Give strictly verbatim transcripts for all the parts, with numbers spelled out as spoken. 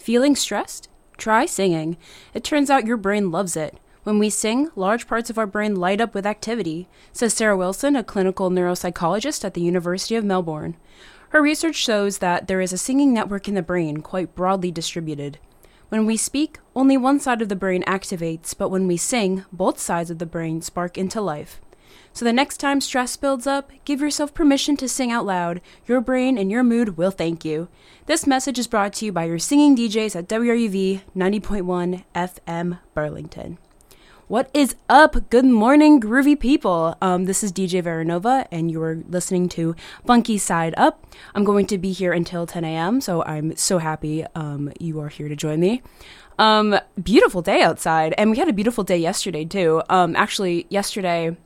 Feeling stressed? Try singing. It turns out your brain loves it. When we sing, large parts of our brain light up with activity, says Sarah Wilson, a clinical neuropsychologist at the University of Melbourne. Her research shows that there is a singing network in the brain, quite broadly distributed. When we speak, only one side of the brain activates, but when we sing, both sides of the brain spark into life. So the next time stress builds up, give yourself permission to sing out loud. Your brain and your mood will thank you. This message is brought to you by your singing D Js at W R U V ninety point one F M Burlington. What is up? Good morning, groovy people. Um, this is D J Veranova, and you are listening to Funky Side Up. I'm going to be here until ten a.m., so I'm so happy um, you are here to join me. Um, beautiful day outside, and we had a beautiful day yesterday, too. Um, actually, yesterday,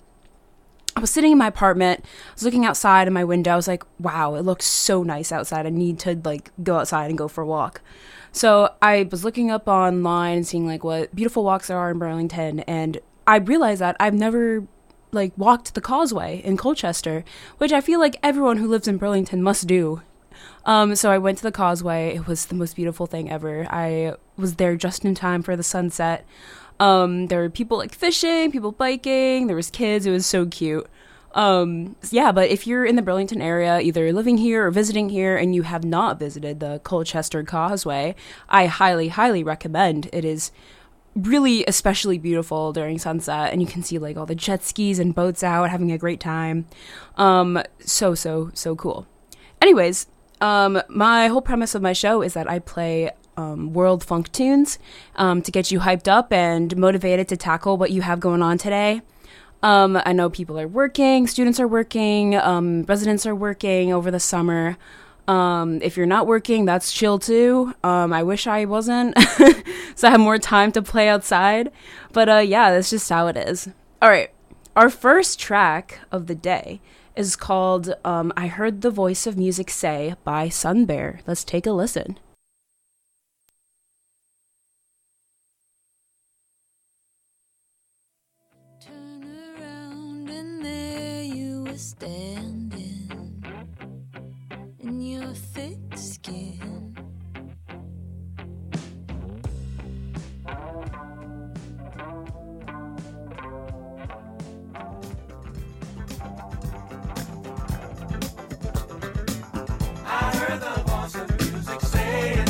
I was sitting in my apartment, I was looking outside in my window, I was like, wow, it looks so nice outside, I need to, like, go outside and go for a walk. So I was looking up online and seeing, like, what beautiful walks there are in Burlington, and I realized that I've never, like, walked the Causeway in Colchester, which I feel like everyone who lives in Burlington must do. Um, so I went to the Causeway. It was the most beautiful thing ever. I was there just in time for the sunset. Um, there were people, like, fishing, people biking, there was kids, it was so cute. Um, yeah, but if you're in the Burlington area, either living here or visiting here, and you have not visited the Colchester Causeway, I highly, highly recommend. It is really especially beautiful during sunset, and you can see, like, all the jet skis and boats out, having a great time. Um, so, so, so cool. Anyways, um, my whole premise of my show is that I play Um, world funk tunes um, to get you hyped up and motivated to tackle what you have going on today. Um, I know people are working, students are working, um, residents are working over the summer. Um, if you're not working, that's chill too. Um, I wish I wasn't, so I have more time to play outside. But uh, yeah, that's just how it is. All right, our first track of the day is called um, I Heard the Voice of Music Say by Sun Bear. Let's take a listen. Standing in your thick skin, I heard the voice of music saying,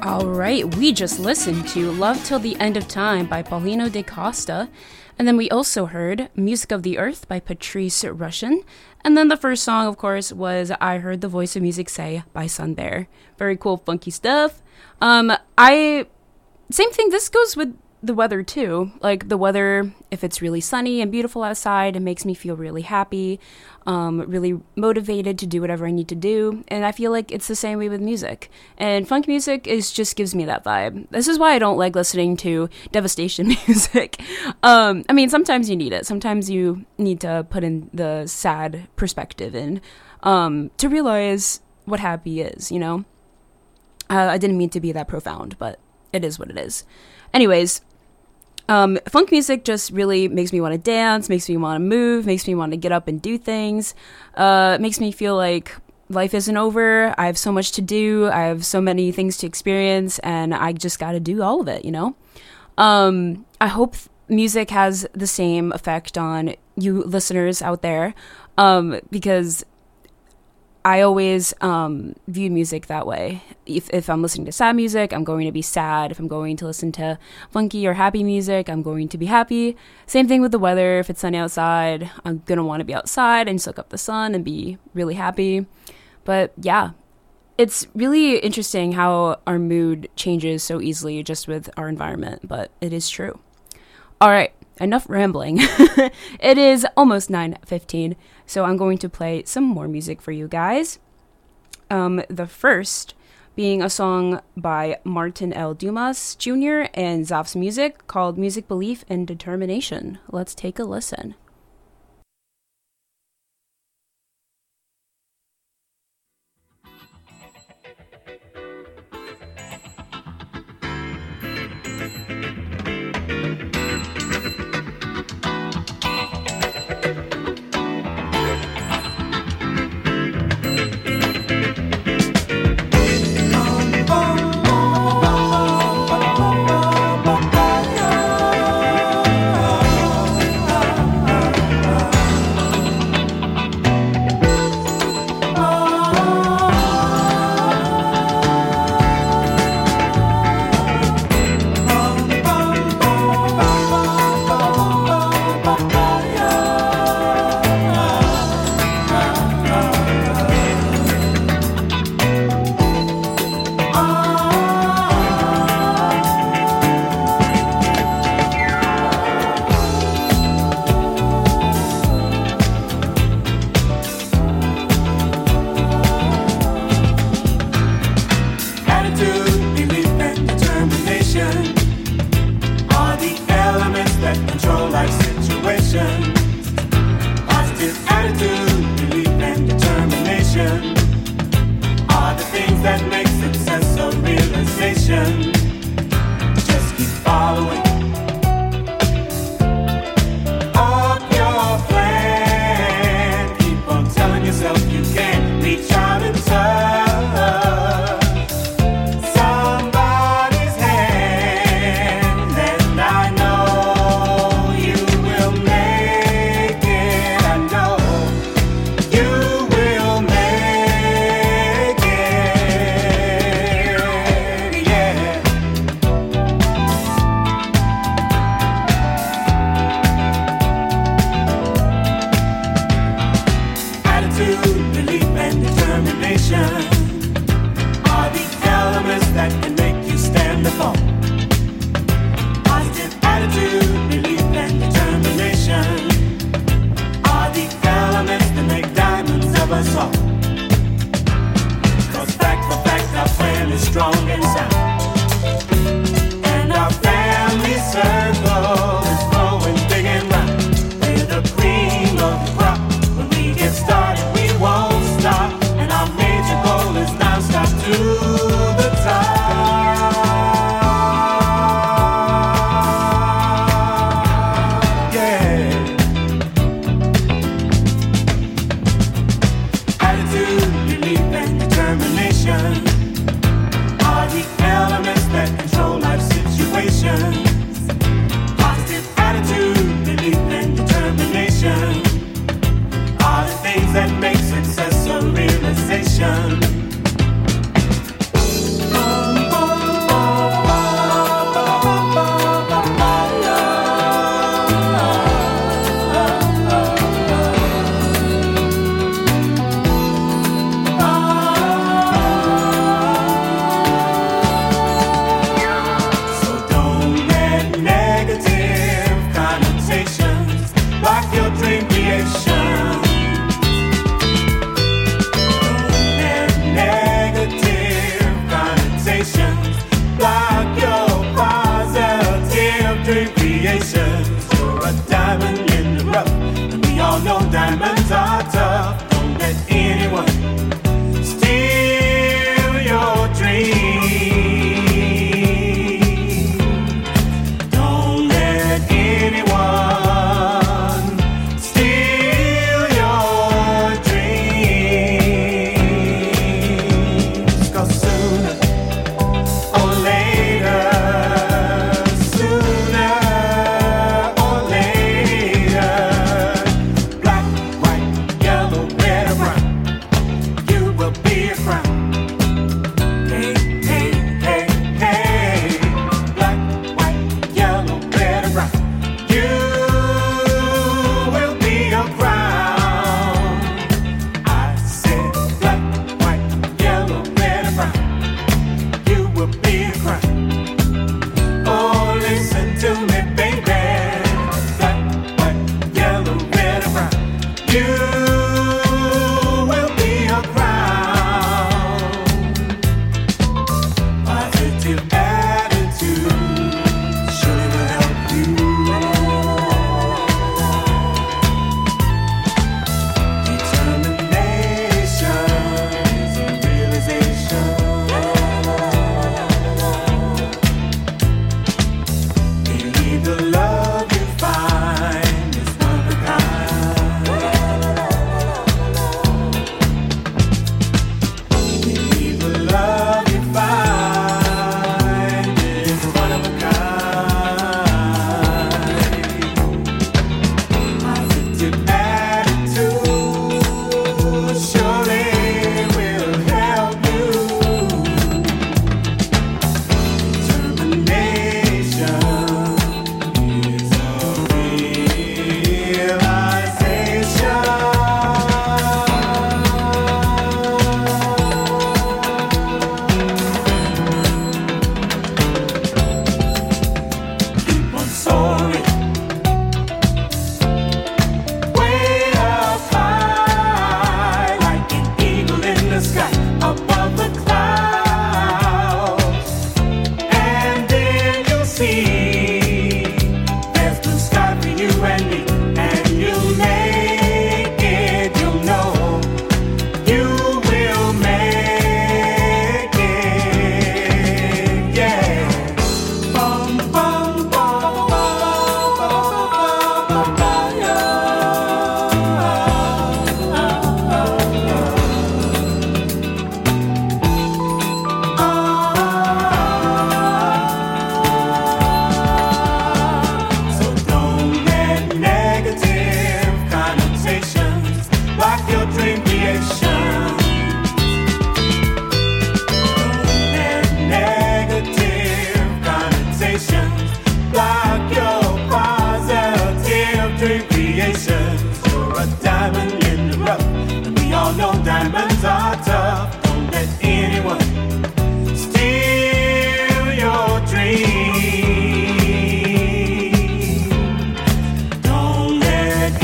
All right, we just listened to Love Till the End of Time by Paulino da Costa, and then we also heard Music of the Earth by Patrice Rushen, and then the first song, of course, was I Heard the Voice of Music Say by Sun Bear. Very cool, funky stuff. Um, I, same thing, this goes with the weather too. Like the weather, if it's really sunny and beautiful outside, it makes me feel really happy, um, really motivated to do whatever I need to do. And I feel like it's the same way with music. And funk music is just gives me that vibe. This is why I don't like listening to devastation music. Um, I mean, sometimes you need it. Sometimes you need to put in the sad perspective in um, to realize what happy is, you know? Uh, I didn't mean to be that profound, but it is what it is. Anyways, Um, funk music just really makes me want to dance, makes me want to move, makes me want to get up and do things, uh, makes me feel like life isn't over. I have so much to do. I have so many things to experience, and I just got to do all of it, you know? Um, I hope music has the same effect on you listeners out there, um, because I always um, view music that way. If, if I'm listening to sad music, I'm going to be sad. If I'm going to listen to funky or happy music, I'm going to be happy. Same thing with the weather. If it's sunny outside, I'm going to want to be outside and soak up the sun and be really happy. But yeah, it's really interesting how our mood changes so easily just with our environment, but it is true. All right. Enough rambling. It is almost nine fifteen, so I'm going to play some more music for you guys. Um, the first being a song by Martin L. Dumas Junior and Zaf's Music called Music, Belief, and Determination. Let's take a listen. Attitude, belief, and determination are the elements tough. Don't let anyone steal your dream. Don't let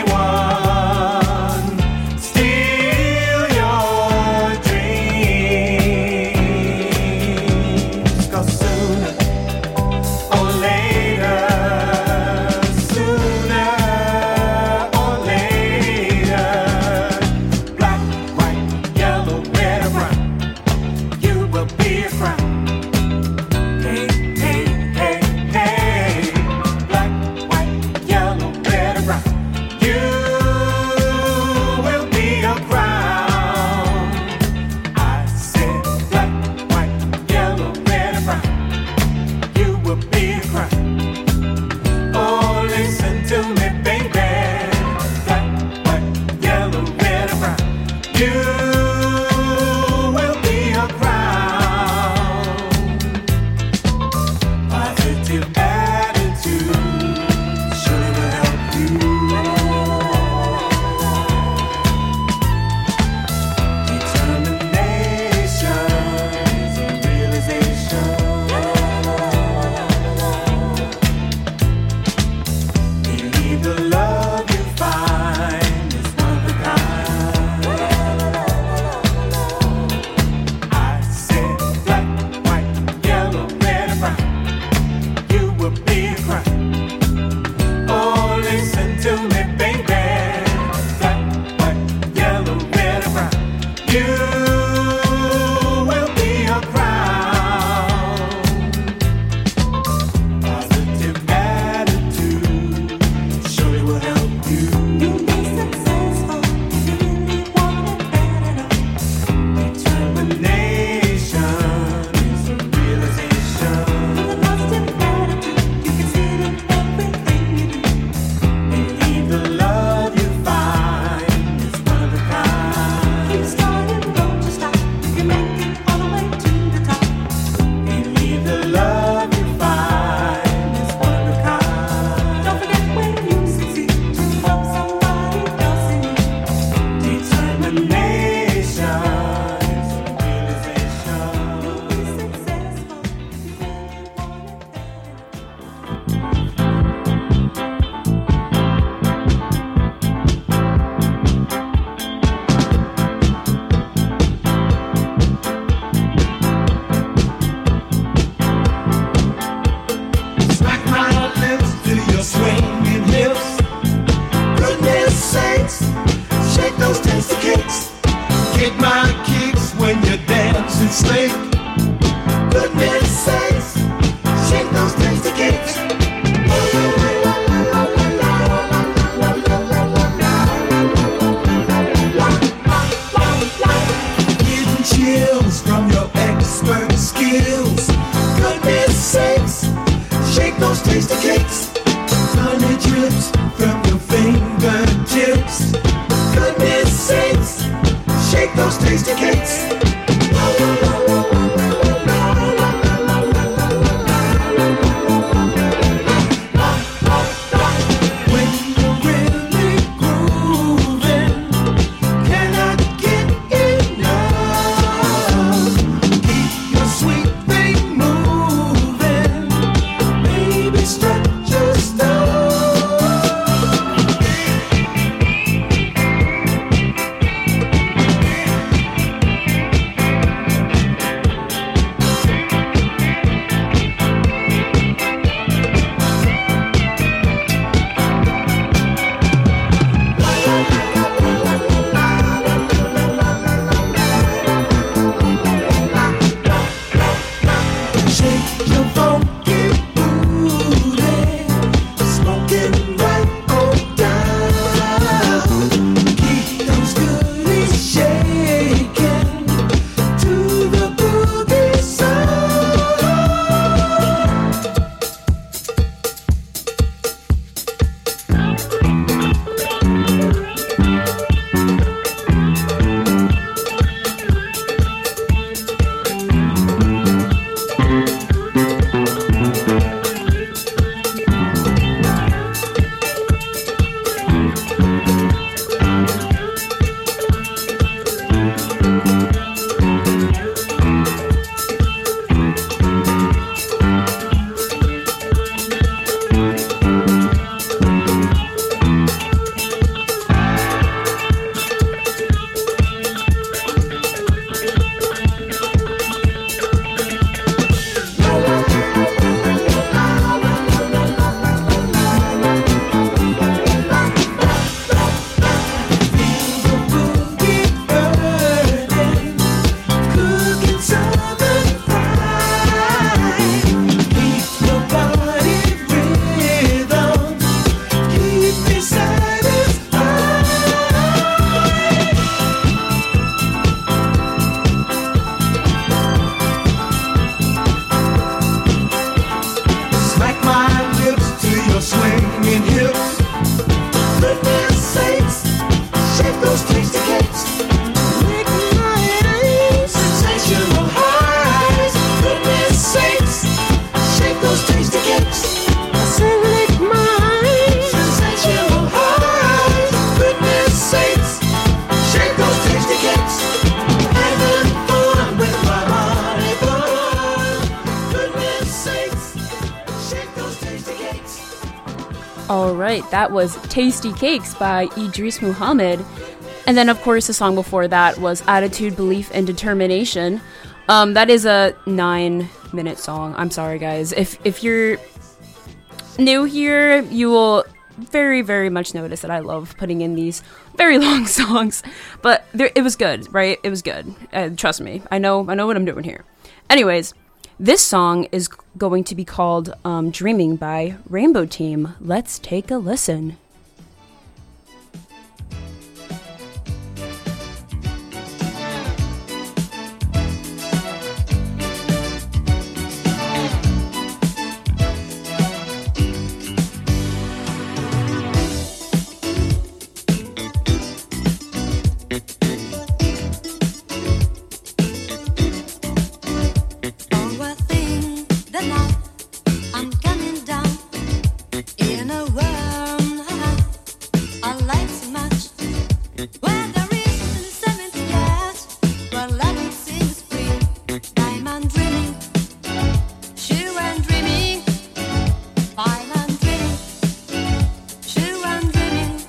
anyone steal your dreams. 'Cause sooner or later, sooner or later, black, white, yellow, red, or brown, you will be a crown. Hey, hey, hey, hey, black, white, yellow, red, or brown, you will be a crown. I said black, white, yellow, red, or brown, you will be a crown. Oh, listen to me, baby. Black, white, yellow, red, or brown, you will be a crown. Positive attitude surely will help you. Determination is a realization. Believe the love you find is one of a kind. I said black, white, yellow, red, or brown, you will be a crown. Oh, listen to me, baby. Black, white, yellow, red, or brown, you will be a crown. Positive attitude surely will help you. You'll be successful if you really want it bad enough. Determination is a realization. With a positive attitude, you can see it in everything you do. Believe the love you find is one of a kind. Keep starting, don't you stop. You can make it all the way to the top. Believe the love you find is one of a kind. Don't forget when you succeed to help somebody else in need. Determination is a realization. You'll be successful if you really want it bad enough. Smack my lips to your swinging hips. Goodness sakes, shake those tasty cakes. Get my kicks when you're dancing slick. Goodness sakes, shake those tasty cakes. Getting chills from your expert skills. Goodness sakes, shake those tasty cakes. Honey drips from your fingertips. Goodness sakes, shake those tasty cakes. When you're really grooving, cannot get enough. Keep your sweet thing moving, baby, stretch your stuff. All right, that was Tasty Cakes by Idris Muhammad. And then, of course, the song before that was Attitude, Belief, and Determination. Um, that is a nine-minute song. I'm sorry, guys. If if you're new here, you will very, very much notice that I love putting in these very long songs. But there, it was good, right? It was good. Uh, trust me. I know, I know what I'm doing here. Anyways, this song is going to be called um, Dreaming by Rainbow Team. Let's take a listen. Oh, I think that now I'm coming down in a world I like so much. Where there is seventy years, where love is in the spring. I'm dreaming, sure I'm dreaming. I'm dreaming, sure I'm dreaming.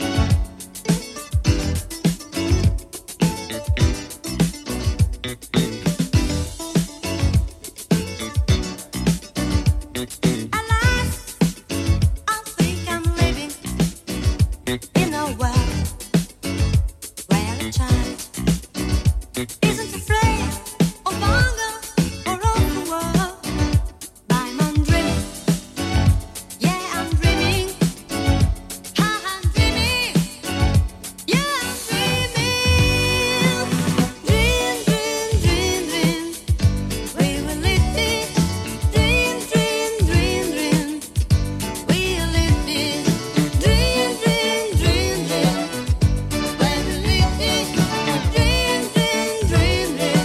Alas, I think I'm living in a world where a child isn't afraid of hunger or of the world. I'm dreaming, yeah, I'm dreaming. I'm dreaming, yeah, I'm dreaming. Dream, dream, dream, dream. We will live this dream, dream, dream, dream. We will live this dream, dream, dream, dream. When we live this dream, dream, dream, dream.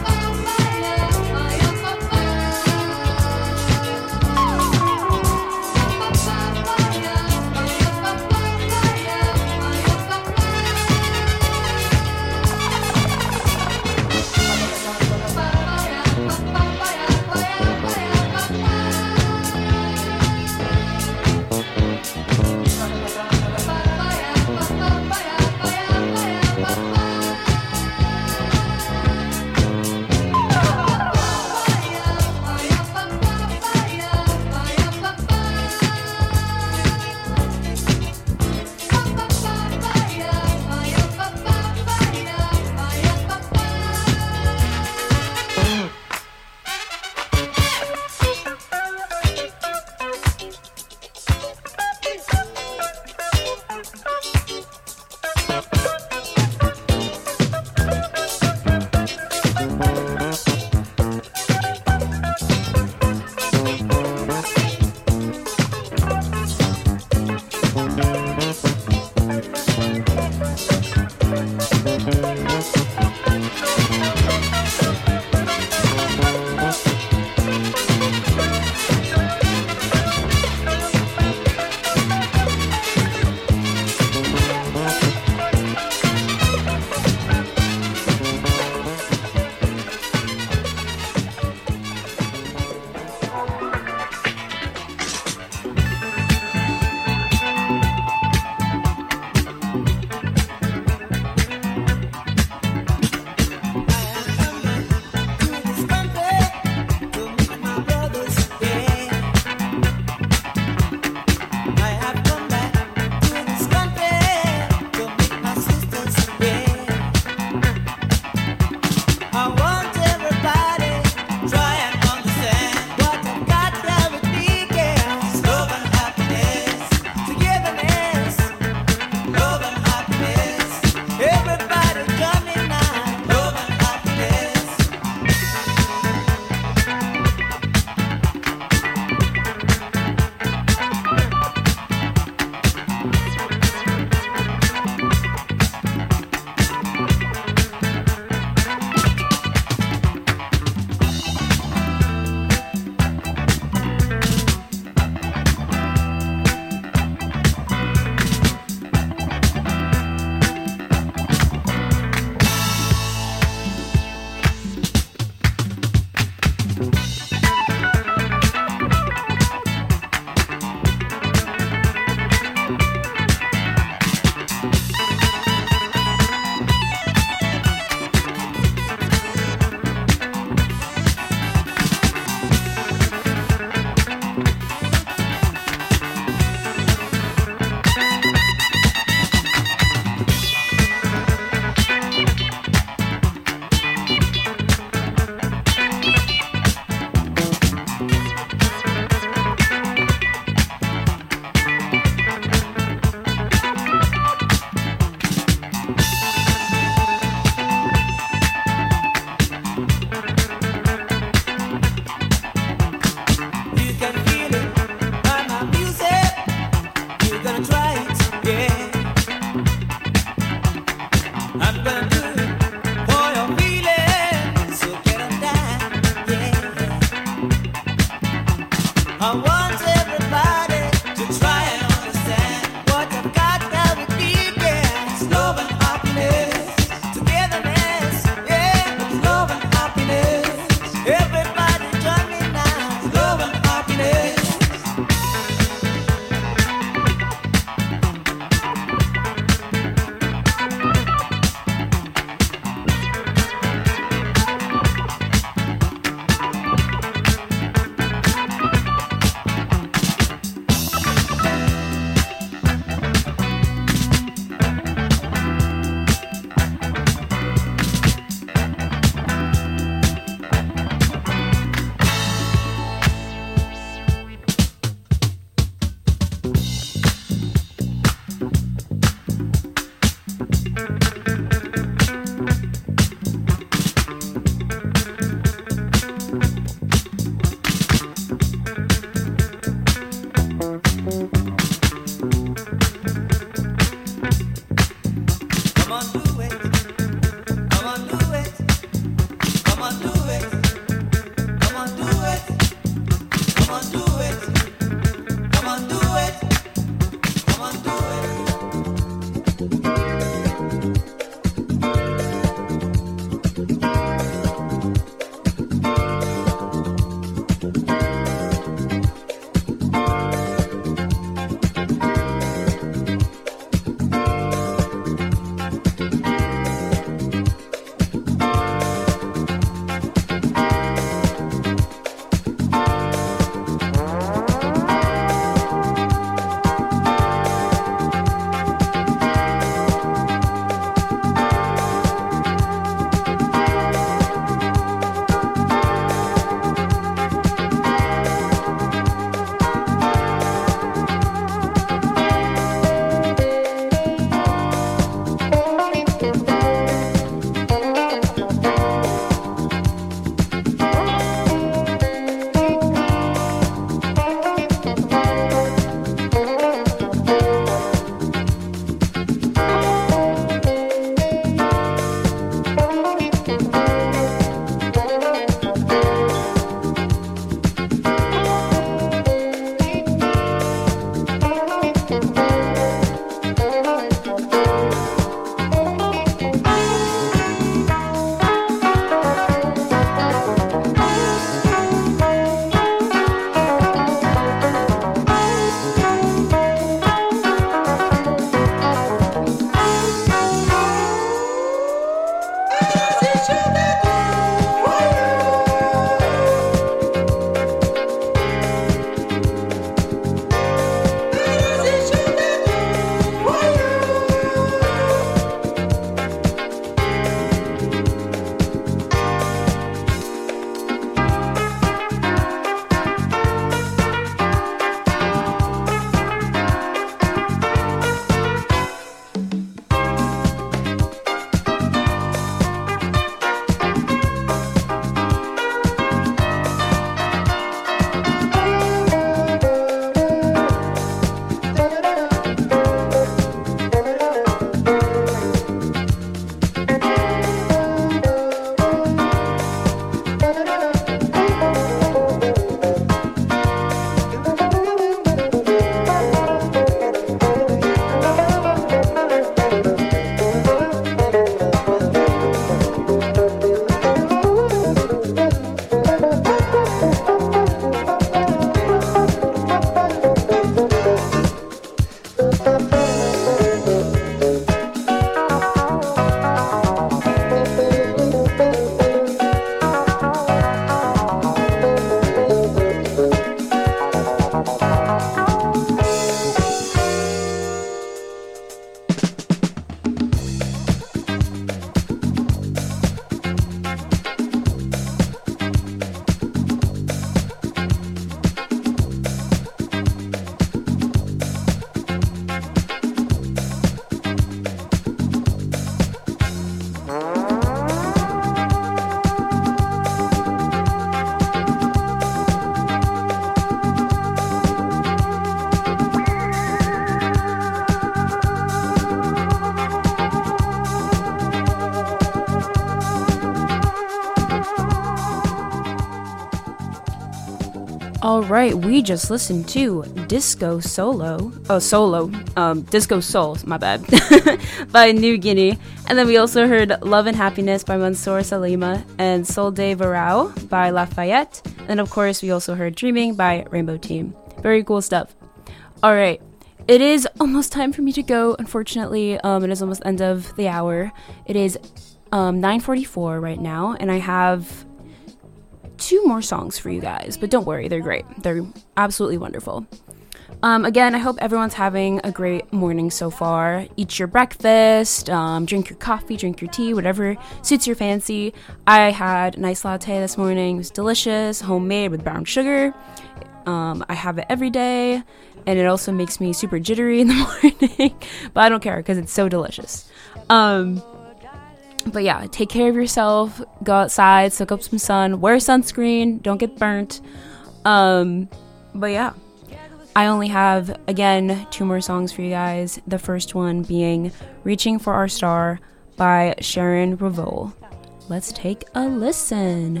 All right, we just listened to Disco Solo, oh, Solo, um, Disco Soul, my bad, by New Guinea. And then we also heard Love and Happiness by Mansour Salima and Sol de Varao by Lafayette. And of course, we also heard Dreaming by Rainbow Team. Very cool stuff. All right, it is almost time for me to go, unfortunately. Um, it is almost end of the hour. It is um, nine forty-four right now, and I have two more songs for you guys, but don't worry, they're great. They're absolutely wonderful. Um, again, I hope everyone's having a great morning so far. Eat your breakfast, um, drink your coffee, drink your tea, whatever suits your fancy. I had a nice latte this morning. It was delicious, homemade with brown sugar. Um, I have it every day, and it also makes me super jittery in the morning, but I don't care because it's so delicious. Um, But yeah, take care of yourself, go outside, soak up some sun, wear sunscreen, don't get burnt. Um, but yeah, I only have, again, two more songs for you guys. The first one being Reaching for Our Star by Sharon Revol. Let's take a listen.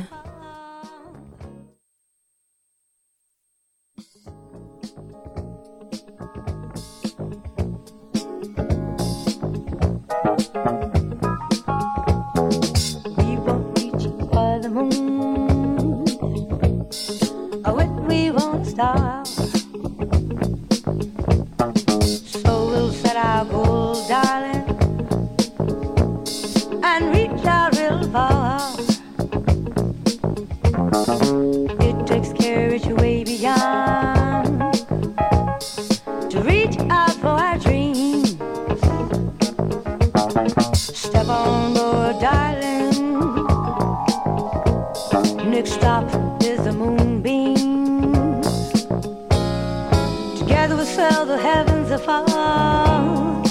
We won't reach for the moon. Oh, when we won't stop. So we'll set our goal, darling, and reach out real far. It takes courage way beyond to reach out for our dreams. Step on board, darling. Next stop is the moonbeam. Together we'll sail the heavens afar.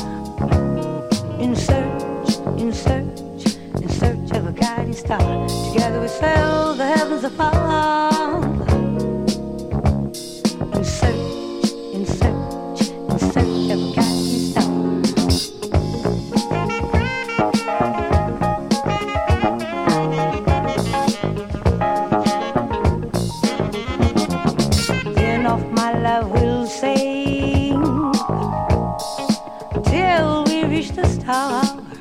In search, in search, in search of a guiding star. Together we sail the heavens afar. In search, in search, in search of a guiding star. Then off my love will sing till we reach the star.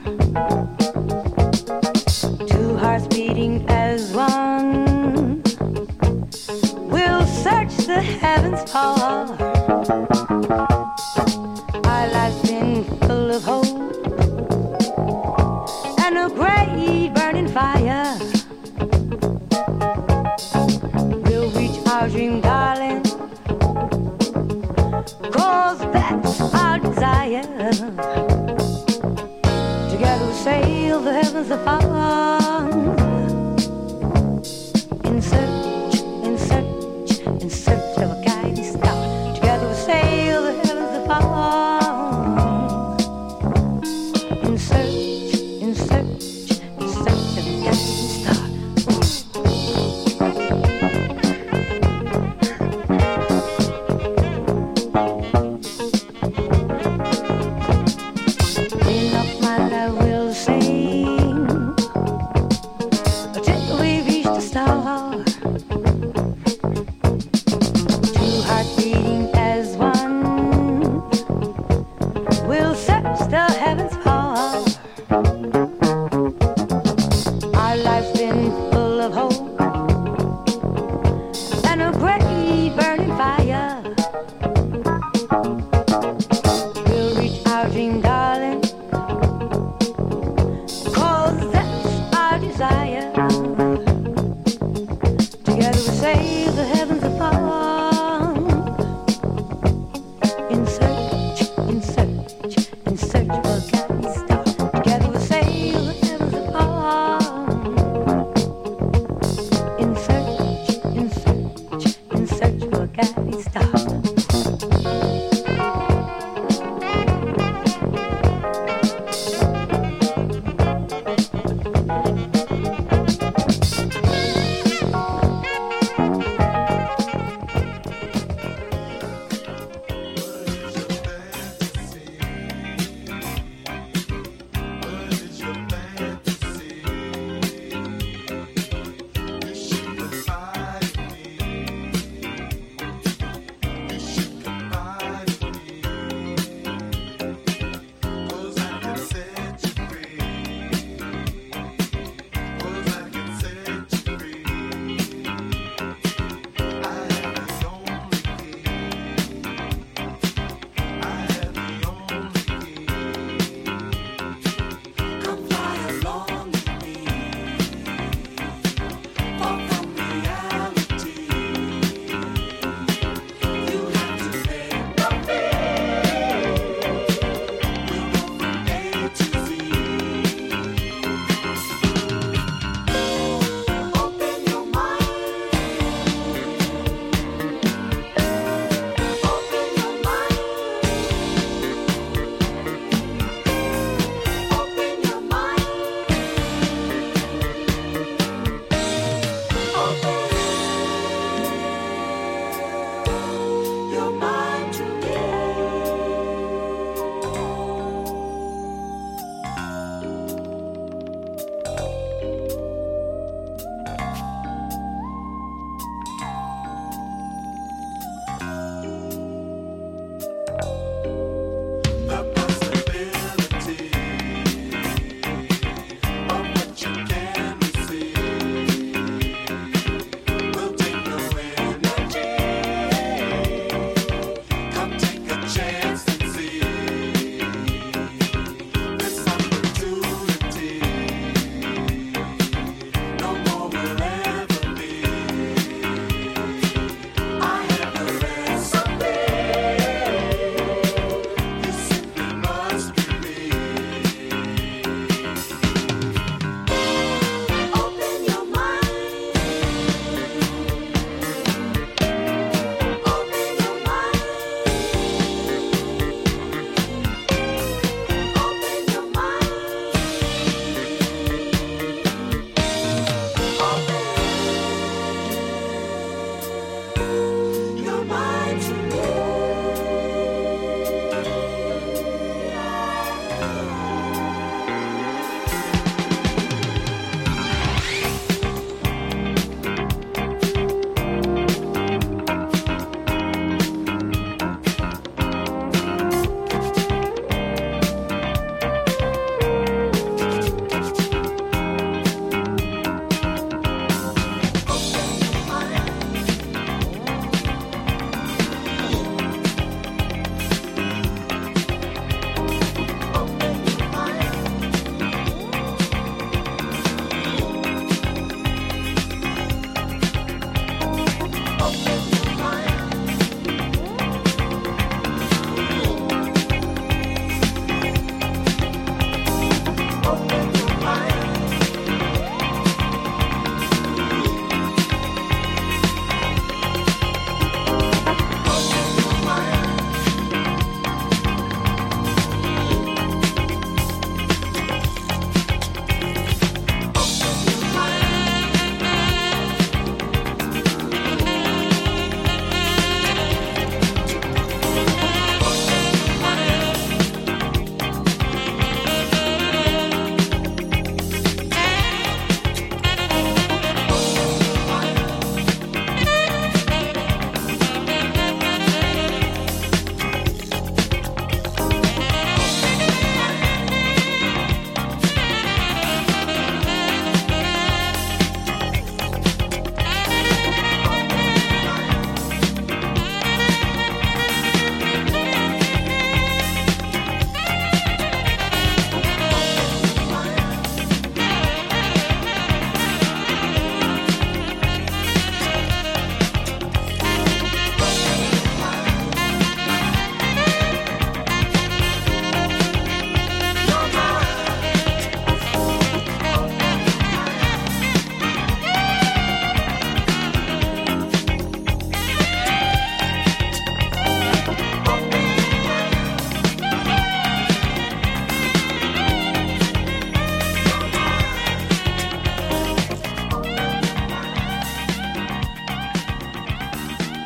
Two hearts beating as one. We'll search the heavens far. Our life's been full of hope and a great burning fire. We'll reach our dream, darling, 'cause that's our desire. Together we'll sail the heavens afar. In search, in search, in search of a guiding star. Together we'll sail the heavens afar. In search, in search, in search of a guiding star. Then up my love will sing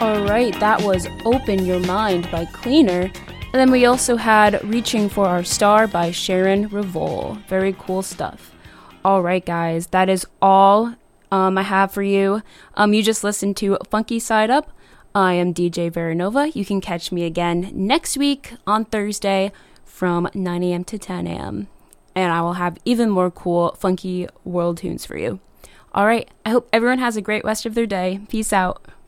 All right, that was Open Your Mind by Cleaner. And then we also had Reaching for Our Star by Sharon Revol. Very cool stuff. All right, guys, that is all um, I have for you. Um, you just listened to Funky Side Up. I am D J Veranova. You can catch me again next week on Thursday from nine a.m. to ten a.m. And I will have even more cool, funky world tunes for you. All right, I hope everyone has a great rest of their day. Peace out.